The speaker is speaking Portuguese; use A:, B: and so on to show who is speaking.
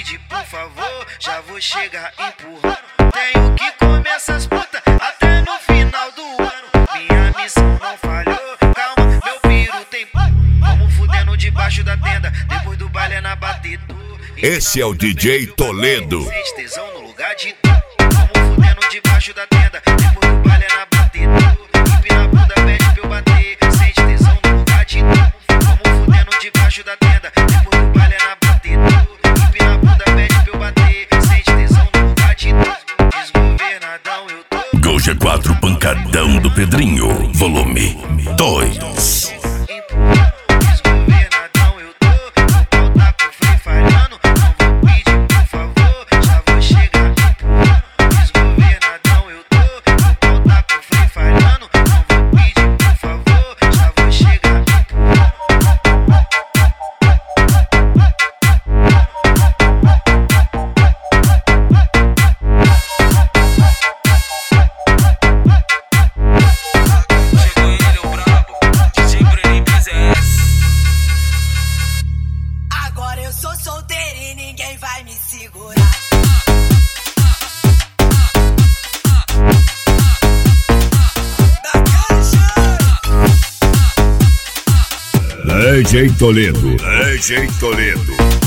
A: pedir por favor, já vou chegar empurrando. Tenho que comer essas putas até no final do ano. Minha missão não falhou, calma, meu piro tem vamos fudendo debaixo da tenda, depois do baile é na batidura.
B: Esse é o DJ Toledo.
A: Sente tesão no lugar de vamos fudendo debaixo da tenda, depois do baile é na batidura. Empina a bunda, pede pra eu bater. Sente tesão no lugar de vamos fudendo debaixo da tenda, depois do baile é na batidura. Empina a bunda, pede pra eu bater. Sente tesão no lugar de desgovernadão eu tô.
B: Gol G4 Pancadão do Pedrinho, volume 2.
C: Sou solteiro e ninguém vai me segurar.
B: DJ Toledo. DJ Toledo.